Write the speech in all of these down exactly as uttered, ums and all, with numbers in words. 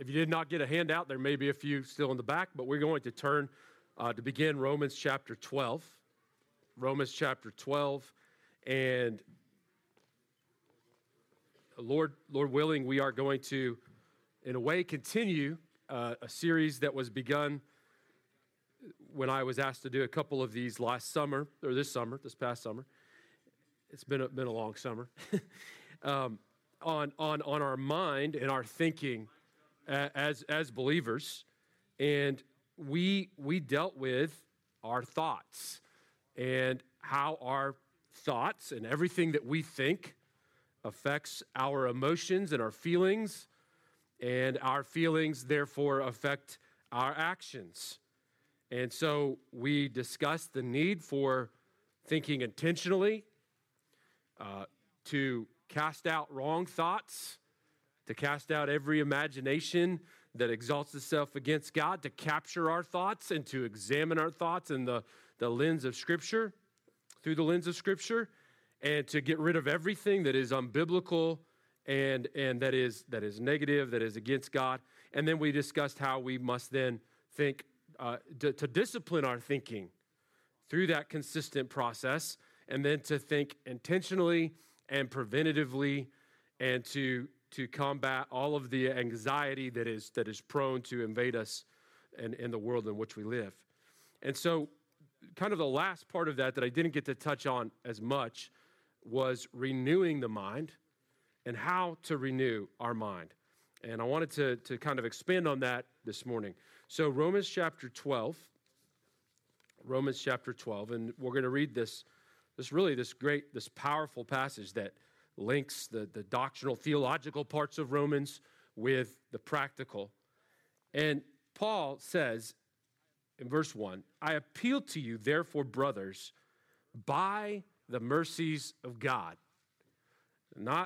if you did not get a handout, there may be a few still in the back, but we're going to turn uh, to begin Romans chapter twelve. Romans chapter twelve, and Lord, Lord willing, we are going to, in a way, continue uh, a series that was begun when I was asked to do a couple of these last summer, or this summer, this past summer. It's been a, been a long summer. um, on on on our mind and our thinking as as believers, and we we dealt with our thoughts and how our thoughts and everything that we think affects our emotions and our feelings, and our feelings therefore affect our actions. And so we discussed the need for thinking intentionally, uh, to cast out wrong thoughts, to cast out every imagination that exalts itself against God, to capture our thoughts and to examine our thoughts in the, the lens of Scripture, through the lens of Scripture, and to get rid of everything that is unbiblical and, and that is that is negative, that is against God. And then we discussed how we must then think, uh, to, to discipline our thinking through that consistent process, and then to think intentionally and preventatively, and to to combat all of the anxiety that is that is prone to invade us in, in the world in which we live. And so kind of the last part of that that I didn't get to touch on as much was renewing the mind and how to renew our mind. And I wanted to, to kind of expand on that this morning. So Romans chapter twelve, Romans chapter twelve, and we're going to read this This really, this great, this powerful passage that links the, the doctrinal, theological parts of Romans with the practical. And Paul says in verse one, I appeal to you, therefore, brothers, by the mercies of God. Not,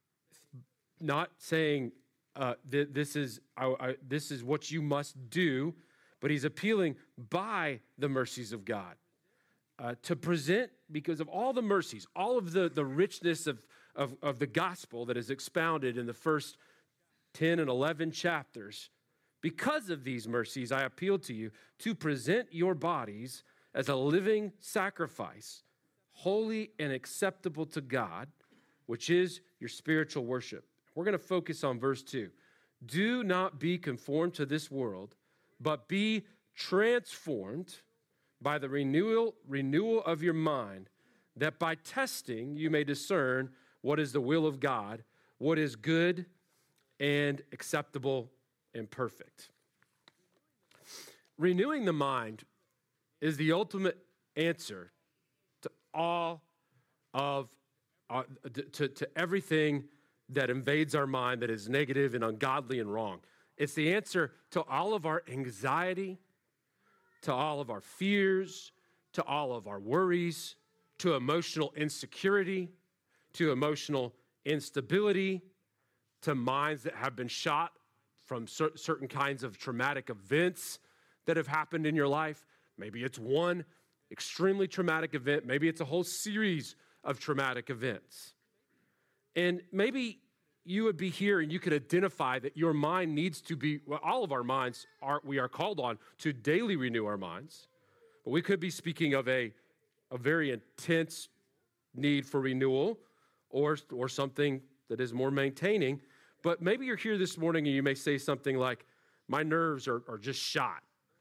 not saying uh, th- this is uh, uh, this is what you must do, but he's appealing by the mercies of God. Uh, to present, because of all the mercies, all of the, the richness of, of, of the gospel that is expounded in the first ten and eleven chapters, because of these mercies, I appeal to you to present your bodies as a living sacrifice, holy and acceptable to God, which is your spiritual worship. We're going to focus on verse two. Do not be conformed to this world, but be transformed by the renewal renewal of your mind, that by testing you may discern what is the will of God, what is good and acceptable and perfect. Renewing the mind is the ultimate answer to all of, uh, to, to everything that invades our mind that is negative and ungodly and wrong. It's the answer to all of our anxiety, to all of our fears, to all of our worries, to emotional insecurity, to emotional instability, to minds that have been shot from cer- certain kinds of traumatic events that have happened in your life. Maybe it's one extremely traumatic event. Maybe it's a whole series of traumatic events. And maybe you would be here and you could identify that your mind needs to be, well, all of our minds are, we are called on to daily renew our minds. But we could be speaking of a, a very intense need for renewal, or, or something that is more maintaining. But maybe you're here this morning and you may say something like, my nerves are, are just shot.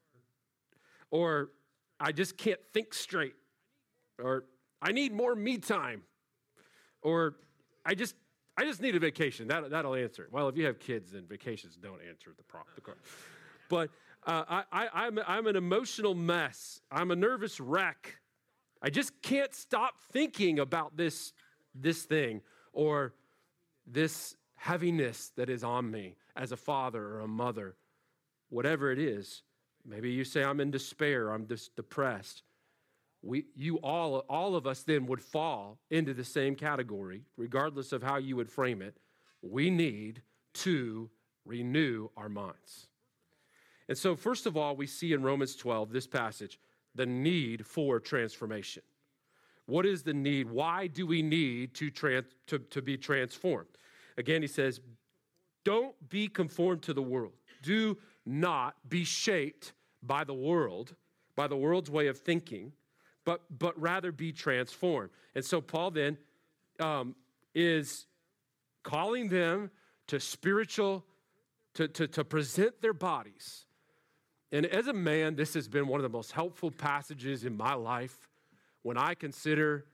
Or I just can't think straight. Or I need more me time. Or I just I just need a vacation. That, that'll answer it. Well, if you have kids, then vacations don't answer the problem. But uh, I, I, I'm, I'm an emotional mess. I'm a nervous wreck. I just can't stop thinking about this, this thing or this heaviness that is on me as a father or a mother, whatever it is. Maybe you say, I'm in despair, I'm just depressed. We, you all, all of us then would fall into the same category, regardless of how you would frame it. We need to renew our minds. And so, first of all, we see in Romans twelve, this passage, the need for transformation. What is the need? Why do we need to, trans, to, to be transformed? Again, he says, don't be conformed to the world. do not be shaped by the world, by the world's way of thinking, but, but rather be transformed. And so Paul then um, is calling them to spiritual, to, to, to present their bodies. And as a man, this has been one of the most helpful passages in my life when I consider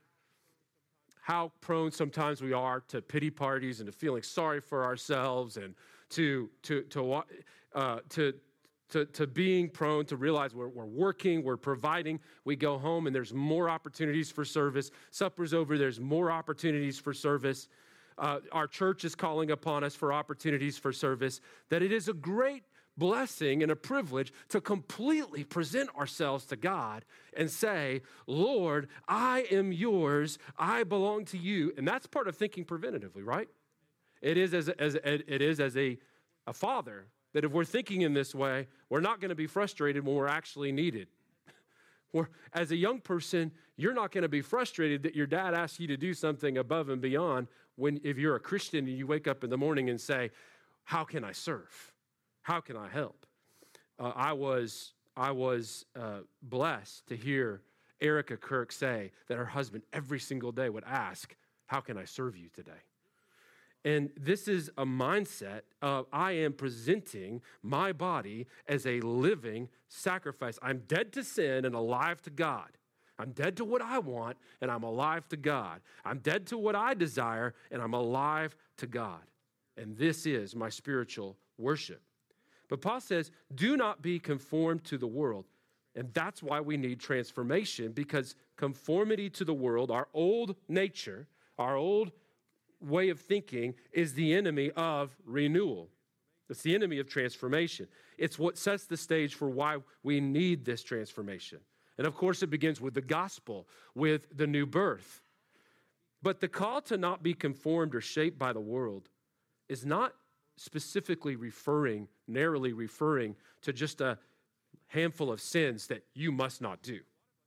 how prone sometimes we are to pity parties and to feeling sorry for ourselves and to to to uh, to, to to being prone to realize we're, we're working, we're providing. We go home and there's more opportunities for service. Supper's over, there's more opportunities for service. Uh, our church is calling upon us for opportunities for service. That it is a great blessing and a privilege to completely present ourselves to God and say, Lord, I am yours, I belong to you. And that's part of thinking preventatively, right? It is as, as it is as a, a father, that if we're thinking in this way, we're not going to be frustrated when we're actually needed. We're, as a young person, you're not going to be frustrated that your dad asks you to do something above and beyond when if you're a Christian and you wake up in the morning and say, how can I serve? How can I help? Uh, I was I was uh, blessed to hear Erica Kirk say that her husband every single day would ask, how can I serve you today? And this is a mindset of I am presenting my body as a living sacrifice. I'm dead to sin and alive to God. I'm dead to what I want and I'm alive to God. I'm dead to what I desire and I'm alive to God. And this is my spiritual worship. But Paul says, do not be conformed to the world. And that's why we need transformation, because conformity to the world, our old nature, our old way of thinking, is the enemy of renewal. It's the enemy of transformation. It's what sets the stage for why we need this transformation. And of course, it begins with the gospel, with the new birth. But the call to not be conformed or shaped by the world is not specifically referring, narrowly referring to just a handful of sins that you must not do.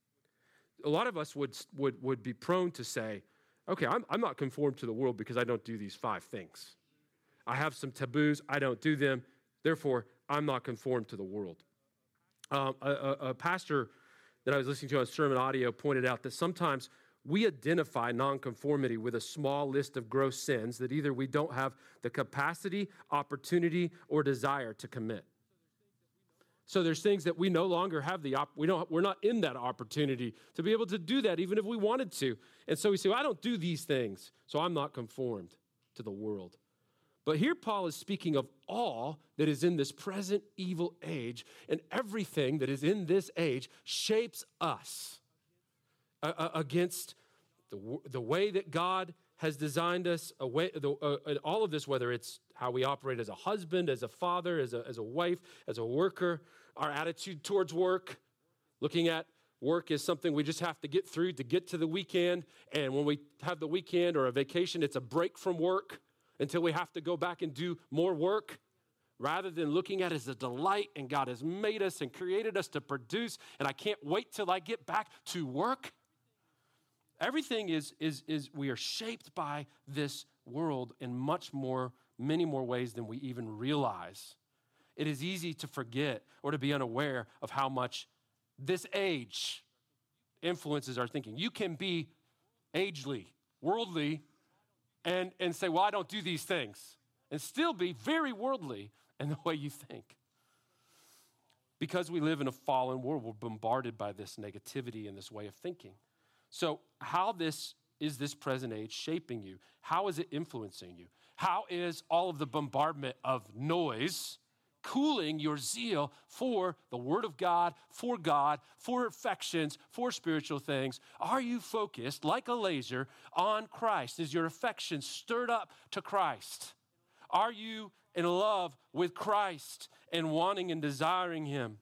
A lot of us would would, would be prone to say, okay, I'm, I'm not conformed to the world because I don't do these five things. I have some taboos, I don't do them, therefore, I'm not conformed to the world. Um, a, a, a pastor that I was listening to on sermon audio pointed out that sometimes we identify nonconformity with a small list of gross sins that either we don't have the capacity, opportunity, or desire to commit. So there's things that we no longer have the, op- we don't, we're not in that opportunity to be able to do that even if we wanted to. And so we say, well, I don't do these things, so I'm not conformed to the world. But here Paul is speaking of all that is in this present evil age, and everything that is in this age shapes us uh, against the, the way that God has designed us, a way, the, uh, all of this, whether it's how we operate as a husband, as a father, as a, as a wife, as a worker, our attitude towards work, looking at work as something we just have to get through to get to the weekend, and when we have the weekend or a vacation, it's a break from work until we have to go back and do more work, rather than looking at it as a delight, and God has made us and created us to produce, and I can't wait till I get back to work. Everything is, is, is we are shaped by this world in much more, many more ways than we even realize. It is easy to forget or to be unaware of how much this age influences our thinking. You can be agely, worldly, and, and say, well, I don't do these things, and still be very worldly in the way you think. Because we live in a fallen world, we're bombarded by this negativity and this way of thinking. So how this is this present age shaping you? How is it influencing you? How is all of the bombardment of noise cooling your zeal for the Word of God, for God, for affections, for spiritual things? Are you focused like a laser on Christ? Is your affection stirred up to Christ? Are you in love with Christ and wanting and desiring Him?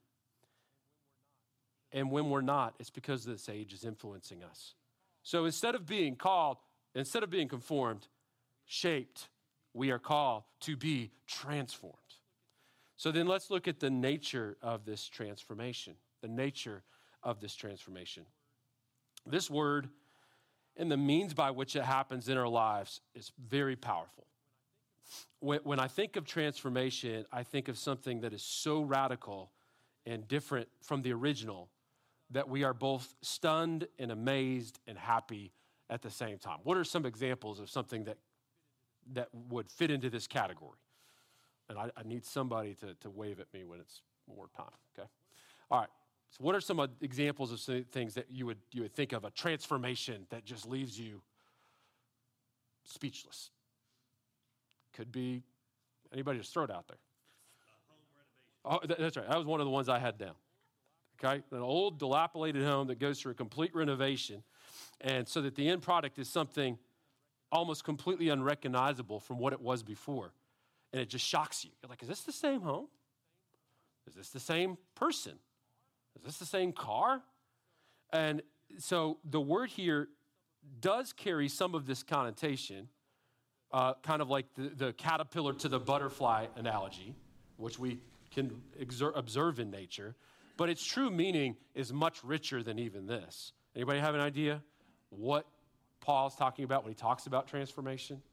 And when we're not, it's because this age is influencing us. So instead of being called, instead of being conformed, shaped, we are called to be transformed. So then let's look at the nature of this transformation, the nature of this transformation. This word and the means by which it happens in our lives is very powerful. when, when I think of transformation, I think of something that is so radical and different from the original that we are both stunned and amazed and happy at the same time. What are some examples of something that that would fit into this category? And I, I need somebody to, to wave at me when it's more time, okay? All right, so what are some examples of things that you would you would think of, a transformation that just leaves you speechless? Could be anybody, just throw it out there. Uh, home renovation. Oh, that's right, that was one of the ones I had down, okay? An old dilapidated home that goes through a complete renovation, and so that the end product is something almost completely unrecognizable from what it was before. And it just shocks you. You're like, is this the same home? Is this the same person? Is this the same car? And so the word here does carry some of this connotation, uh, kind of like the, the caterpillar to the butterfly analogy, which we can exer- observe in nature. But its true meaning is much richer than even this. Anybody have an idea what Paul's talking about when he talks about transformation?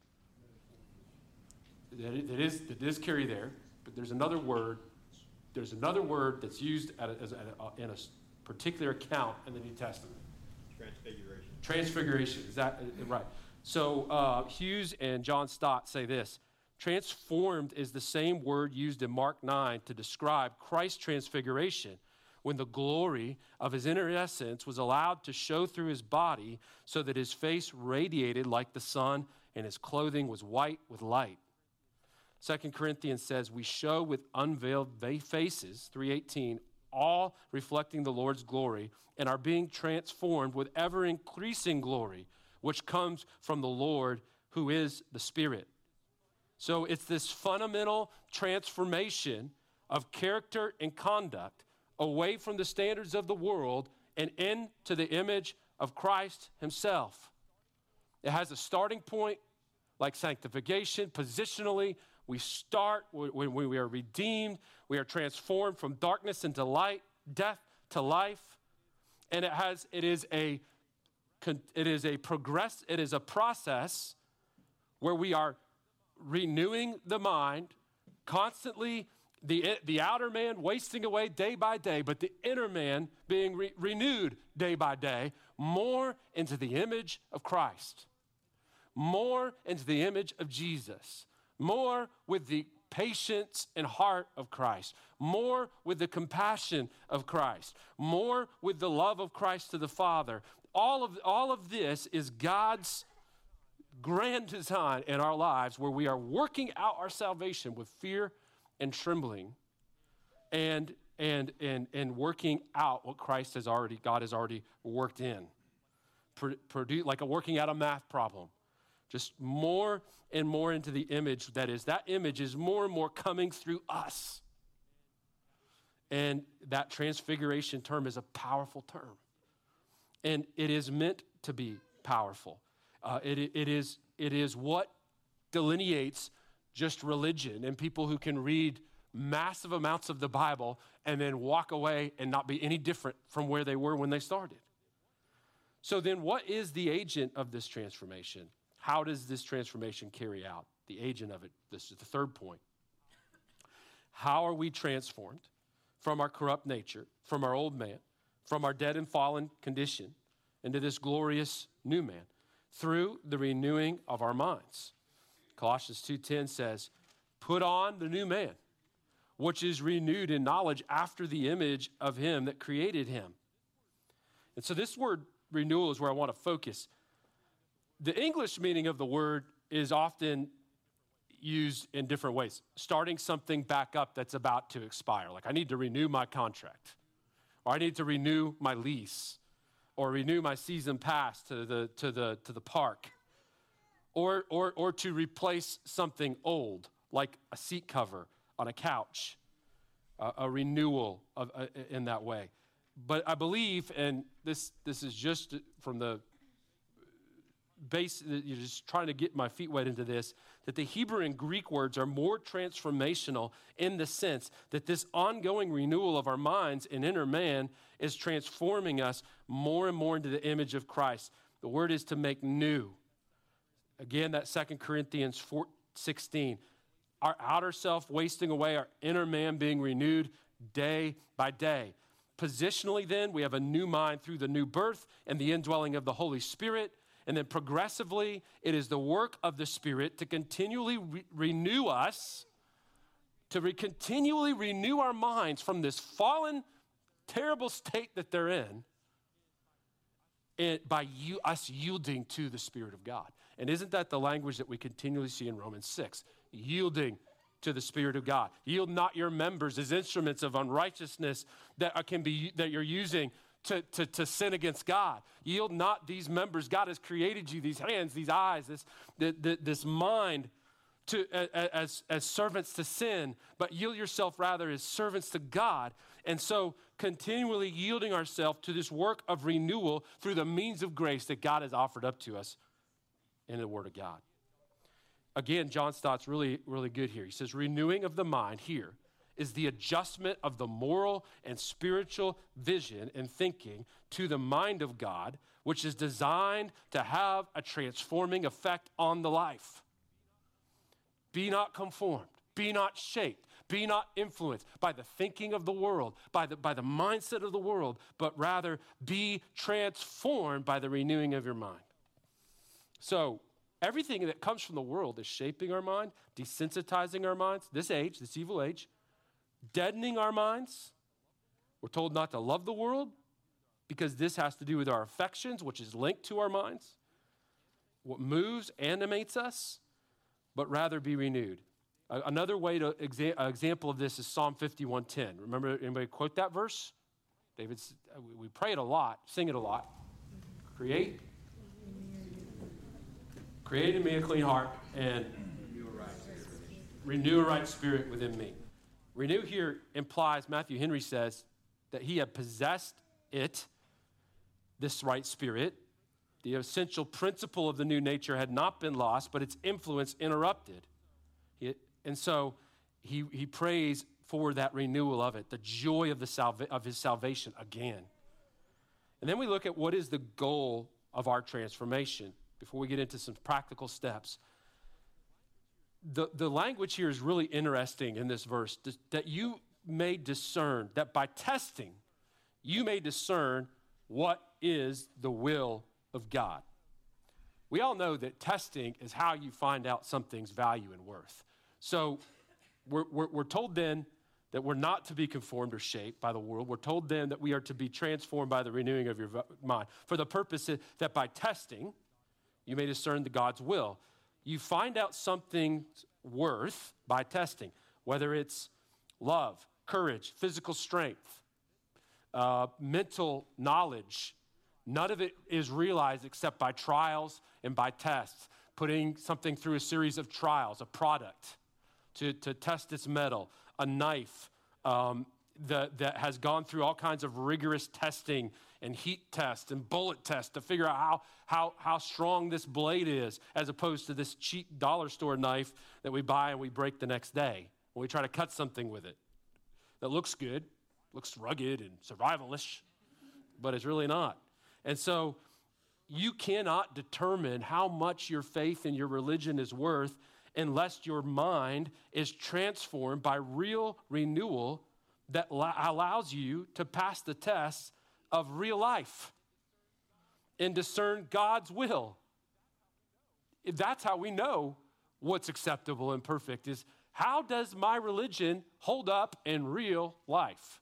That it is, it is carry there, but there's another word. There's another word that's used at a, as a, in a particular account in the New Testament. Transfiguration. Transfiguration, is that right? So uh, Hughes and John Stott say this: transformed is the same word used in Mark nine to describe Christ's transfiguration, when the glory of his inner essence was allowed to show through his body so that his face radiated like the sun and his clothing was white with light. Second Corinthians says, we show with unveiled faces, three eighteen, all reflecting the Lord's glory and are being transformed with ever-increasing glory, which comes from the Lord who is the Spirit. So it's this fundamental transformation of character and conduct away from the standards of the world and into the image of Christ himself. It has a starting point like sanctification. Positionally, we start when we are redeemed. We are transformed from darkness into light, death to life. And it has, it is a, it is a progress, it is a process where we are renewing the mind, constantly the, the outer man wasting away day by day, but the inner man being re- renewed day by day, more into the image of Christ, more into the image of Jesus, more with the patience and heart of Christ, more with the compassion of Christ, more with the love of Christ to the Father. All of, all of this is God's grand design in our lives, where we are working out our salvation with fear and trembling, and and and and working out what Christ has already, God has already worked in. Pro, produce, like a working out a math problem. Just more and more into the image. That is, that image is more and more coming through us. And that transfiguration term is a powerful term. And it is meant to be powerful. Uh, it, it, is, it is what delineates just religion and people who can read massive amounts of the Bible and then walk away and not be any different from where they were when they started. So then what is the agent of this transformation? How does this transformation carry out? The agent of it, this is the third point. How are we transformed from our corrupt nature, from our old man, from our dead and fallen condition, into this glorious new man? Through the renewing of our minds. Colossians two ten says, put on the new man, which is renewed in knowledge after the image of him that created him. And so this word renewal is where I want to focus. The English meaning of the word is often used in different ways. Starting something back up that's about to expire. Like, I need to renew my contract, or I need to renew my lease, or renew my season pass to the to the to the park, or or or to replace something old, like a seat cover on a couch, uh, a renewal of uh, in that way. But I believe, and this this is just from the base, you're just trying to get my feet wet into this, that the Hebrew and Greek words are more transformational in the sense that this ongoing renewal of our minds and inner man is transforming us more and more into the image of Christ. The word is to make new. Again, that Second Corinthians sixteen. Our outer self wasting away, our inner man being renewed day by day. Positionally then, we have a new mind through the new birth and the indwelling of the Holy Spirit. And then progressively, it is the work of the Spirit to continually re- renew us, to re- continually renew our minds from this fallen, terrible state that they're in, and by you, us yielding to the Spirit of God. And isn't that the language that we continually see in Romans six? Yielding to the Spirit of God. Yield not your members as instruments of unrighteousness that can be that you're using to, to, to sin against God. Yield not these members. God has created you, these hands, these eyes, this, this mind to as, as servants to sin, but yield yourself rather as servants to God. And so continually yielding ourselves to this work of renewal through the means of grace that God has offered up to us in the Word of God. Again, John Stott's really, really good here. He says, renewing of the mind here is the adjustment of the moral and spiritual vision and thinking to the mind of God, which is designed to have a transforming effect on the life. Be not conformed, be not shaped, be not influenced by the thinking of the world, by the, by the mindset of the world, but rather be transformed by the renewing of your mind. So, everything that comes from the world is shaping our mind, desensitizing our minds, this age, this evil age, deadening our minds. We're told not to love the world because this has to do with our affections, which is linked to our minds. What moves, animates us, but rather be renewed. Another way to exa- example of this is Psalm fifty-one ten. Remember, anybody quote that verse? David, we pray it a lot, sing it a lot. Create. Create in me a clean heart and renew a right spirit within me. Renew here implies, Matthew Henry says, that he had possessed it, this right spirit. The essential principle of the new nature had not been lost, but its influence interrupted. He, and so he, he prays for that renewal of it, the joy of, the salva- of his salvation again. And then we look at what is the goal of our transformation. Before we get into some practical steps, the, the language here is really interesting in this verse, that you may discern, that by testing, you may discern what is the will of God. We all know that testing is how you find out something's value and worth. So we're, we're, we're told then that we're not to be conformed or shaped by the world. We're told then that we are to be transformed by the renewing of your mind for the purpose that by testing, you may discern the God's will. You find out something's worth by testing, whether it's love, courage, physical strength, uh, mental knowledge. None of it is realized except by trials and by tests, putting something through a series of trials, a product to, to test its metal, a knife um, that, that has gone through all kinds of rigorous testing and heat tests and bullet tests to figure out how, how, how strong this blade is, as opposed to this cheap dollar store knife that we buy and we break the next day when we try to cut something with it. That looks good, looks rugged and survivalish, but it's really not. And so you cannot determine how much your faith and your religion is worth unless your mind is transformed by real renewal that allows you to pass the tests of real life and discern God's will. That's how we know what's acceptable and perfect, is how does my religion hold up in real life?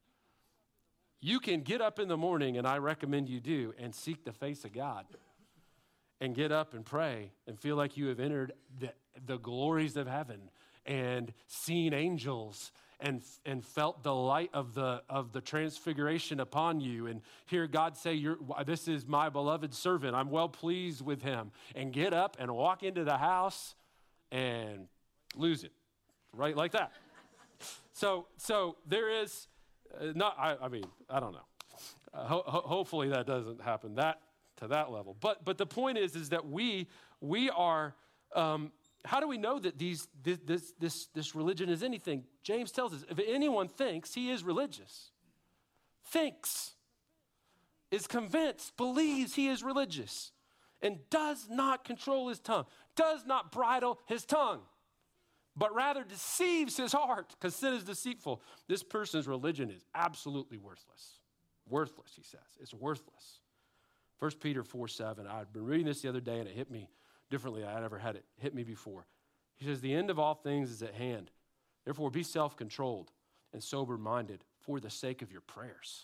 You can get up in the morning, and I recommend you do, and seek the face of God and get up and pray and feel like you have entered the, the glories of heaven and seen angels and and felt the light of the of the transfiguration upon you, and hear God say, You're, this is my beloved servant, I'm well pleased with him, and get up and walk into the house and lose it, right, like that. So so there is, uh, not, I, I mean, I don't know. Uh, ho- ho- hopefully that doesn't happen that to that level. But but the point is, is that we we are, um, how do we know that these this, this this this religion is anything? James tells us, if anyone thinks he is religious, thinks, is convinced, believes he is religious, and does not control his tongue, does not bridle his tongue, but rather deceives his heart, because sin is deceitful, this person's religion is absolutely worthless. Worthless, he says. It's worthless. First Peter four seven, I'd been reading this the other day, and it hit me differently than I'd ever had it hit me before. He says, the end of all things is at hand. Therefore, be self-controlled and sober-minded for the sake of your prayers.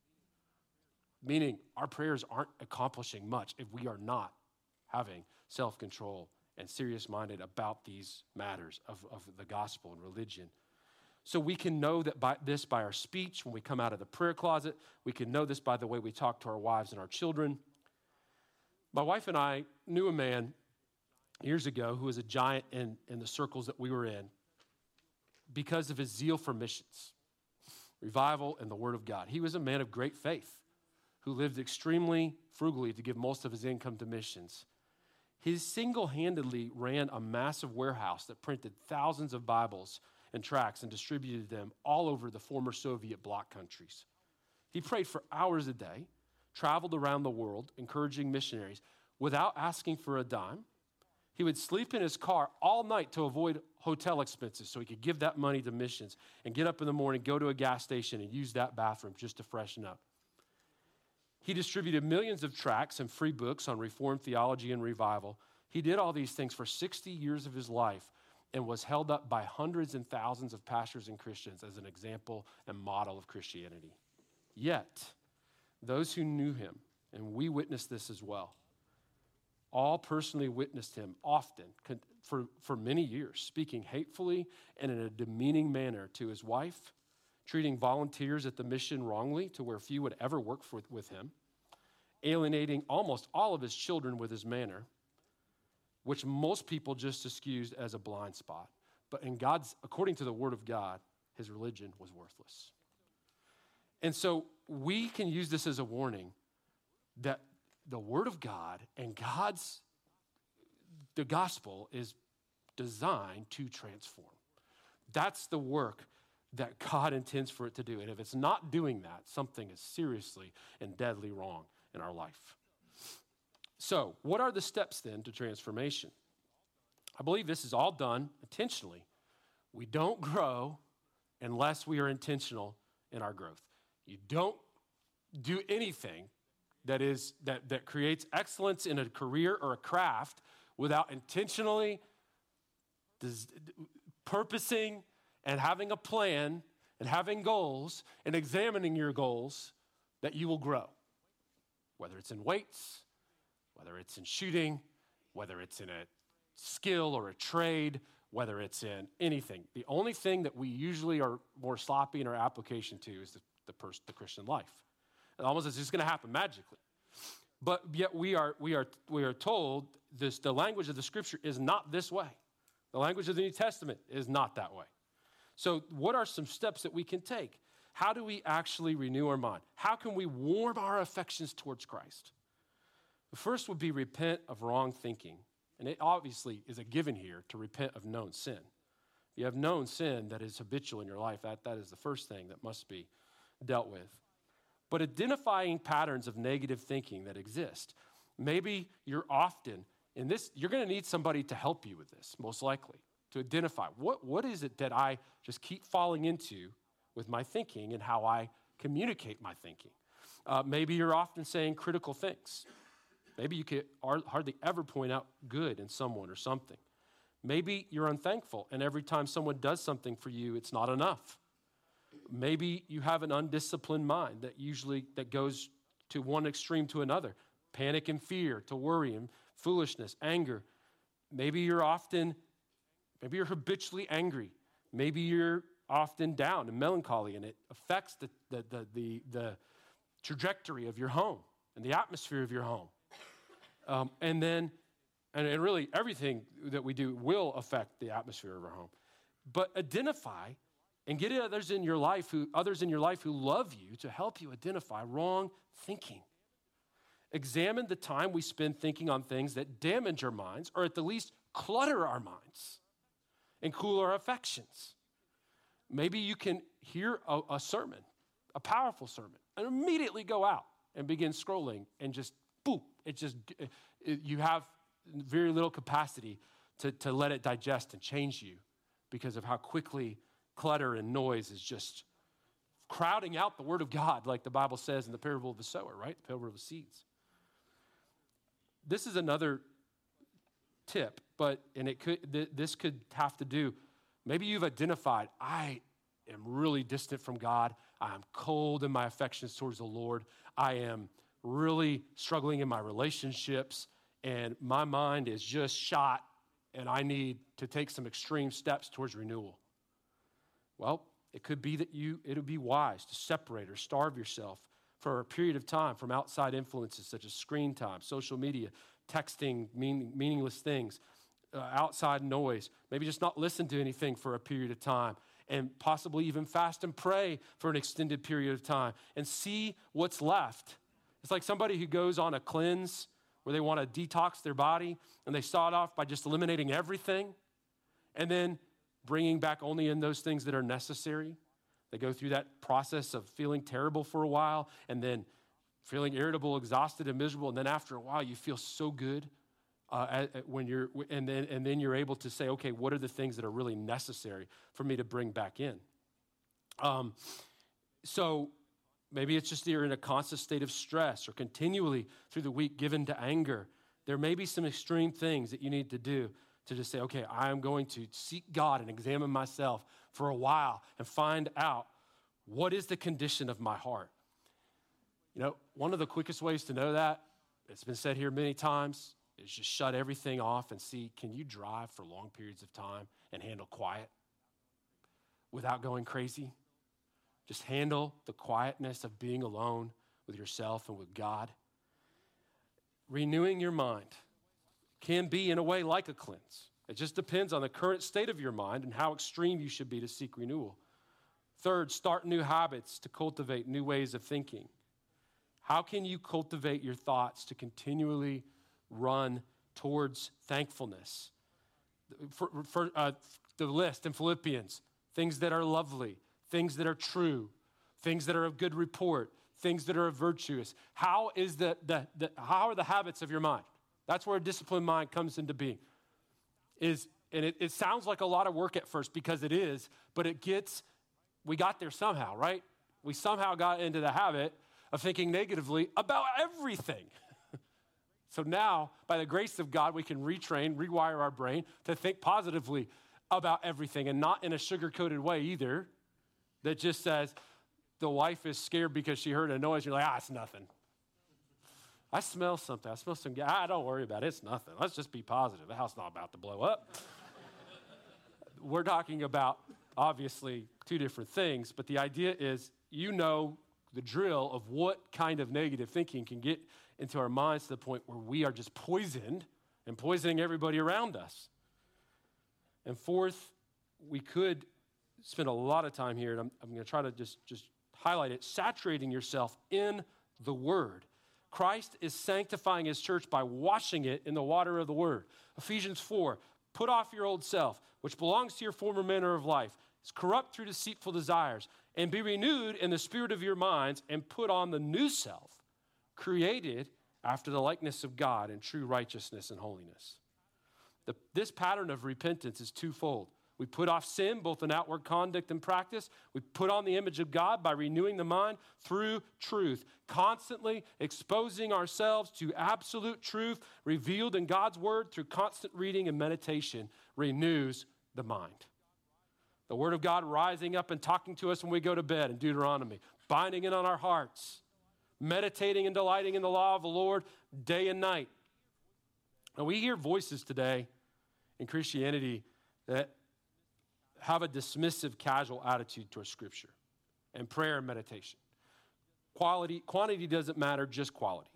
Meaning, our prayers aren't accomplishing much if we are not having self-control and serious-minded about these matters of, of the gospel and religion. So we can know that by this by our speech when we come out of the prayer closet. We can know this by the way we talk to our wives and our children. My wife and I knew a man years ago who was a giant in, in the circles that we were in because of his zeal for missions, revival, and the Word of God. He was a man of great faith who lived extremely frugally to give most of his income to missions. He single-handedly ran a massive warehouse that printed thousands of Bibles and tracts and distributed them all over the former Soviet bloc countries. He prayed for hours a day, traveled around the world, encouraging missionaries without asking for a dime. He would sleep in his car all night to avoid hotel expenses so he could give that money to missions and get up in the morning, go to a gas station, and use that bathroom just to freshen up. He distributed millions of tracts and free books on Reformed theology and revival. He did all these things for sixty years of his life and was held up by hundreds and thousands of pastors and Christians as an example and model of Christianity. Yet, those who knew him, and we witnessed this as well, all personally witnessed him often for, for many years, speaking hatefully and in a demeaning manner to his wife, treating volunteers at the mission wrongly to where few would ever work for, with him, alienating almost all of his children with his manner, which most people just excused as a blind spot. But in God's, according to the Word of God, his religion was worthless. And so we can use this as a warning that the Word of God and God's, the gospel is designed to transform. That's the work that God intends for it to do. And if it's not doing that, something is seriously and deadly wrong in our life. So, what are the steps then to transformation? I believe this is all done intentionally. We don't grow unless we are intentional in our growth. You don't do anything that is that, that creates excellence in a career or a craft without intentionally des- purposing and having a plan and having goals and examining your goals that you will grow. Whether it's in weights, whether it's in shooting, whether it's in a skill or a trade, whether it's in anything. The only thing that we usually are more sloppy in our application to is the, the, pers- the Christian life. It almost is just going to happen magically. But yet we are, we are, we are told this, the language of the Scripture is not this way. The language of the New Testament is not that way. So what are some steps that we can take? How do we actually renew our mind? How can we warm our affections towards Christ? The first would be repent of wrong thinking. And it obviously is a given here to repent of known sin. If you have known sin that is habitual in your life, that, that is the first thing that must be dealt with. But identifying patterns of negative thinking that exist. Maybe you're often, in this, you're going to need somebody to help you with this, most likely, to identify what, what is it that I just keep falling into with my thinking and how I communicate my thinking. Uh, maybe you're often saying critical things. Maybe you can hardly ever point out good in someone or something. Maybe you're unthankful, and every time someone does something for you, it's not enough. Maybe you have an undisciplined mind that usually that goes to one extreme to another. Panic and fear, to worry and foolishness, anger. Maybe you're often, maybe you're habitually angry. Maybe you're often down and melancholy, and it affects the, the, the, the, the trajectory of your home and the atmosphere of your home. Um, and then, and, and really everything that we do will affect the atmosphere of our home. But identify and get others in your life who others in your life who love you to help you identify wrong thinking. Examine the time we spend thinking on things that damage our minds, or at the least clutter our minds and cool our affections. Maybe you can hear a, a sermon, a powerful sermon, and immediately go out and begin scrolling and just boop, it just, it, you have very little capacity to, to let it digest and change you because of how quickly clutter and noise is just crowding out the word of God, like the Bible says in the parable of the sower, right? The parable of the seeds. This is another tip, but, and it could, th- this could have to do, maybe you've identified, I am really distant from God. I'm cold in my affections towards the Lord. I am really struggling in my relationships, and my mind is just shot, and I need to take some extreme steps towards renewal. Well, it could be that you, it would be wise to separate or starve yourself for a period of time from outside influences such as screen time, social media, texting, mean, meaningless things, uh, outside noise. Maybe just not listen to anything for a period of time, and possibly even fast and pray for an extended period of time and see what's left. It's like somebody who goes on a cleanse where they want to detox their body, and they start off by just eliminating everything and then bringing back only in those things that are necessary. They go through that process of feeling terrible for a while and then feeling irritable, exhausted, and miserable. And then after a while, you feel so good uh, at, at when you're, and then, and then you're able to say, okay, what are the things that are really necessary for me to bring back in? Um, so maybe it's just you're in a constant state of stress or continually through the week given to anger. There may be some extreme things that you need to do to just say, okay, I'm going to seek God and examine myself for a while and find out what is the condition of my heart. You know, one of the quickest ways to know that, it's been said here many times, is just shut everything off and see, can you drive for long periods of time and handle quiet without going crazy? Just handle the quietness of being alone with yourself and with God. Renewing your mind can be, in a way, like a cleanse. It just depends on the current state of your mind and how extreme you should be to seek renewal. Third, start new habits to cultivate new ways of thinking. How can you cultivate your thoughts to continually run towards thankfulness? For, for uh, the list in Philippians, things that are lovely, things that are true, things that are of good report, things that are virtuous. How is the, the, the how are the habits of your mind? That's where a disciplined mind comes into being. Is and it, it sounds like a lot of work at first because it is, but it gets, we got there somehow, right? We somehow got into the habit of thinking negatively about everything. So now, by the grace of God, we can retrain, rewire our brain to think positively about everything, and not in a sugar-coated way either, that just says the wife is scared because she heard a noise. You're like, ah, it's nothing. I smell something. I smell some gas. Ah, don't worry about it. It's nothing. Let's just be positive. The house is not about to blow up. We're talking about, obviously, two different things, but the idea is you know the drill of what kind of negative thinking can get into our minds to the point where we are just poisoned and poisoning everybody around us. And fourth, we could spend a lot of time here, and I'm, I'm going to try to just, just highlight it, saturating yourself in the Word. Christ is sanctifying his church by washing it in the water of the Word. Ephesians four, put off your old self, which belongs to your former manner of life. It's corrupt through deceitful desires, and be renewed in the spirit of your minds, and put on the new self, created after the likeness of God in true righteousness and holiness. The, this pattern of repentance is twofold. We put off sin, both in outward conduct and practice. We put on the image of God by renewing the mind through truth, constantly exposing ourselves to absolute truth revealed in God's word through constant reading and meditation renews the mind. The word of God rising up and talking to us when we go to bed in Deuteronomy, binding it on our hearts, meditating and delighting in the law of the Lord day and night. And we hear voices today in Christianity that have a dismissive, casual attitude towards Scripture and prayer and meditation. Quality, quantity doesn't matter, just quality.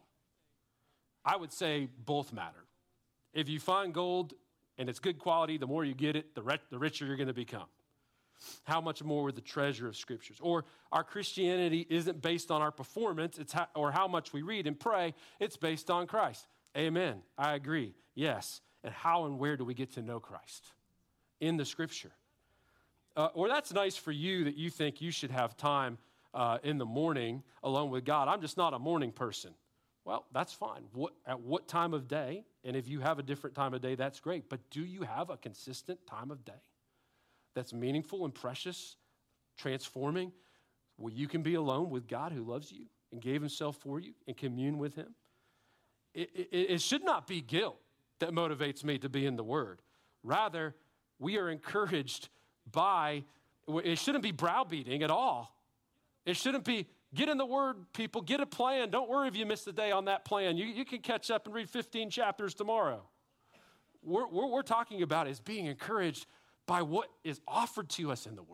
I would say both matter. If you find gold and it's good quality, the more you get it, the, re- the richer you're going to become. How much more with the treasure of Scriptures? Or our Christianity isn't based on our performance, it's how, or how much we read and pray, it's based on Christ. Amen. I agree. Yes. And how and where do we get to know Christ? In the Scripture. Uh, or that's nice for you that you think you should have time uh, in the morning alone with God. I'm just not a morning person. Well, that's fine. What, at what time of day? And if you have a different time of day, that's great. But do you have a consistent time of day that's meaningful and precious, transforming, where you can be alone with God who loves you and gave himself for you and commune with him? It, it, it should not be guilt that motivates me to be in the Word. Rather, we are encouraged by, it shouldn't be browbeating at all. It shouldn't be, get in the Word, people, get a plan. Don't worry if you miss the day on that plan. You, you can catch up and read fifteen chapters tomorrow. What we're, we're talking about is being encouraged by what is offered to us in the Word.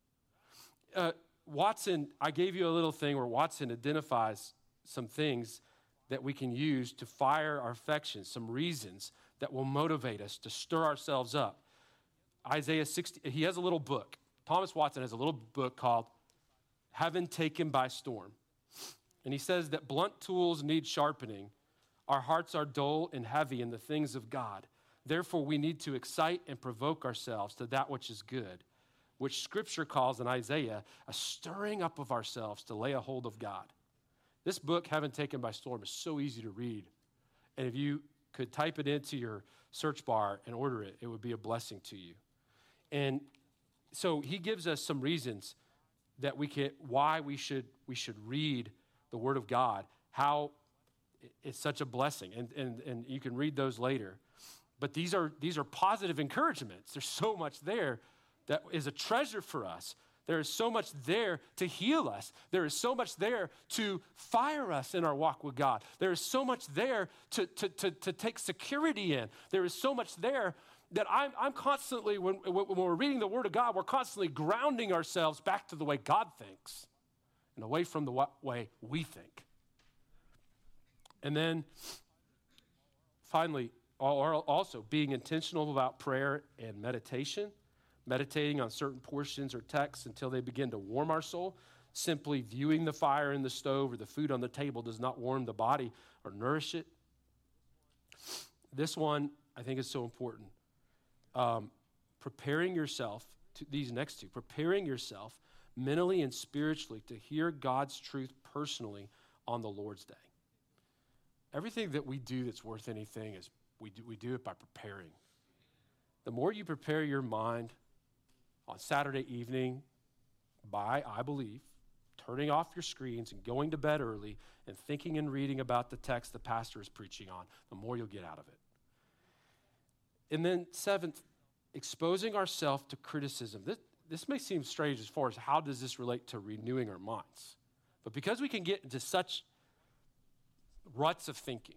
Uh, Watson, I gave you a little thing where Watson identifies some things that we can use to fire our affections, some reasons that will motivate us to stir ourselves up. Isaiah sixty, he has a little book. Thomas Watson has a little book called Heaven Taken by Storm. And he says that blunt tools need sharpening. Our hearts are dull and heavy in the things of God. Therefore, we need to excite and provoke ourselves to that which is good, which Scripture calls in Isaiah a stirring up of ourselves to lay a hold of God. This book, Heaven Taken by Storm, is so easy to read. And if you could type it into your search bar and order it, it would be a blessing to you. And so he gives us some reasons that we can, why we should, we should read the Word of God, how it's such a blessing. And, and, and you can read those later. But these are, these are positive encouragements. There's so much there that is a treasure for us. There is so much there to heal us. There is so much there to fire us in our walk with God. There is so much there to, to, to, to take security in. There is so much there that I'm, I'm constantly, when, when we're reading the Word of God, we're constantly grounding ourselves back to the way God thinks and away from the way we think. And then finally, also being intentional about prayer and meditation. Meditating on certain portions or texts until they begin to warm our soul. Simply viewing the fire in the stove or the food on the table does not warm the body or nourish it. This one, I think, is so important. Um, preparing yourself, to these next two, preparing yourself mentally and spiritually to hear God's truth personally on the Lord's day. Everything that we do that's worth anything is we do, we do it by preparing. The more you prepare your mind on Saturday evening by, I believe, turning off your screens and going to bed early and thinking and reading about the text the pastor is preaching on, the more you'll get out of it. And then seventh, exposing ourselves to criticism. This, this may seem strange as far as how does this relate to renewing our minds. But because we can get into such ruts of thinking,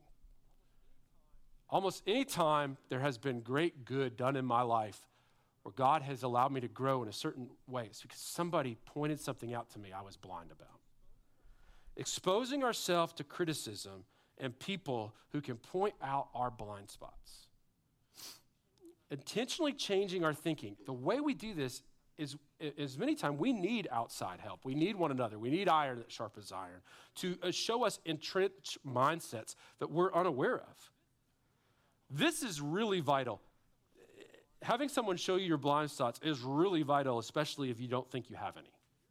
almost any time there has been great good done in my life where God has allowed me to grow in a certain way, it's because somebody pointed something out to me I was blind about. Exposing ourselves to criticism and people who can point out our blind spots. Intentionally changing our thinking. The way we do this is, is many times we need outside help. We need one another. We need iron that sharpens iron to show us entrenched mindsets that we're unaware of. This is really vital. Having someone show you your blind spots is really vital, especially if you don't think you have any.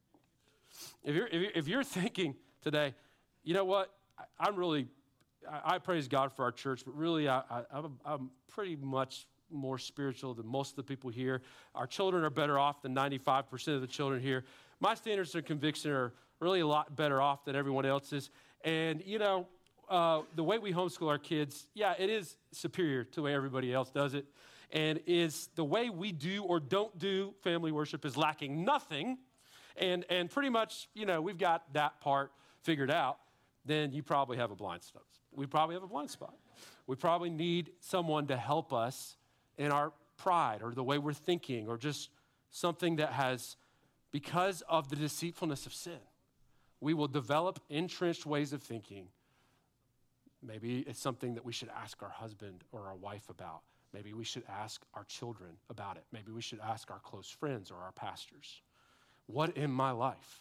If you're, if you're, if you're thinking today, you know what, I, I'm really, I, I praise God for our church, but really I, I, I'm, I'm pretty much more spiritual than most of the people here. Our children are better off than ninety-five percent of the children here. My standards of conviction are really a lot better off than everyone else's. And, you know, uh, the way we homeschool our kids, yeah, it is superior to the way everybody else does it. And is the way we do or don't do family worship is lacking nothing. And, and pretty much, you know, we've got that part figured out. Then you probably have a blind spot. We probably have a blind spot. We probably need someone to help us in our pride or the way we're thinking or just something that has, because of the deceitfulness of sin, we will develop entrenched ways of thinking. Maybe it's something that we should ask our husband or our wife about. Maybe we should ask our children about it. Maybe we should ask our close friends or our pastors. What in my life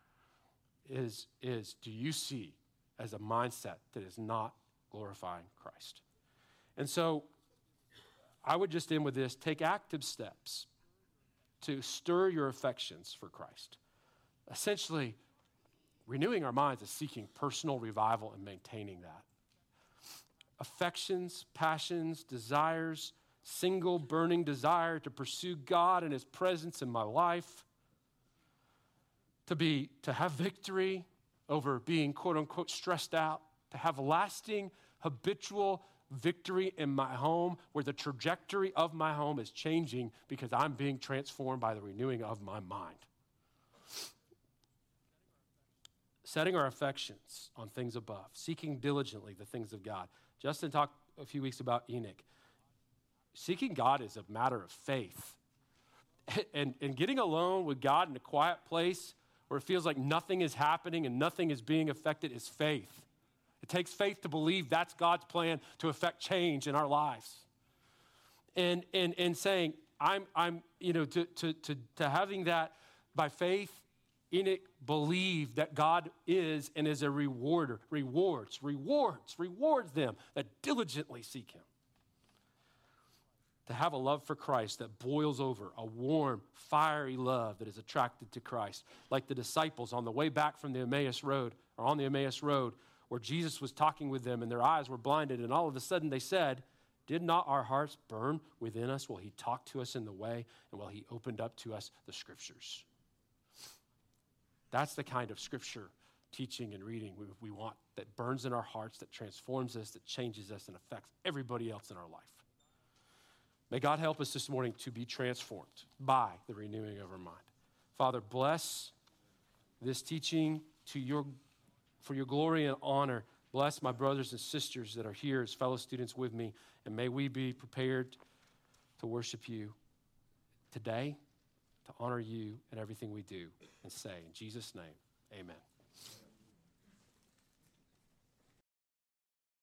is, is do you see as a mindset that is not glorifying Christ? And so I would just end with this. Take active steps to stir your affections for Christ. Essentially, Renewing our minds is seeking personal revival and maintaining that. Affections, passions, desires, single burning desire to pursue God and his presence in my life, to be, to have victory over being quote unquote stressed out, to have lasting, habitual victory in my home where the trajectory of my home is changing because I'm being transformed by the renewing of my mind. Setting our affections on things above, seeking diligently the things of God. Justin talked a few weeks about Enoch. Seeking God is a matter of faith. And, and getting alone with God in a quiet place where it feels like nothing is happening and nothing is being affected is faith. It takes faith to believe that's God's plan to affect change in our lives. And, and, and saying, I'm, I'm, you know, to, to, to, to having that by faith, Enoch believed that God is and is a rewarder, rewards, rewards, rewards them that diligently seek him. To have a love for Christ that boils over, a warm, fiery love that is attracted to Christ. Like the disciples on the way back from the Emmaus Road, or on the Emmaus Road, where Jesus was talking with them and their eyes were blinded, and all of a sudden they said, did not our hearts burn within us while he talked to us in the way and while he opened up to us the scriptures? That's the kind of scripture teaching and reading we, we want, that burns in our hearts, that transforms us, that changes us, and affects everybody else in our life. May God help us this morning to be transformed by the renewing of our mind. Father, bless this teaching to your, for your glory and honor. Bless my brothers and sisters that are here as fellow students with me, and may we be prepared to worship you today, to honor you in everything we do and say. In Jesus' name, amen.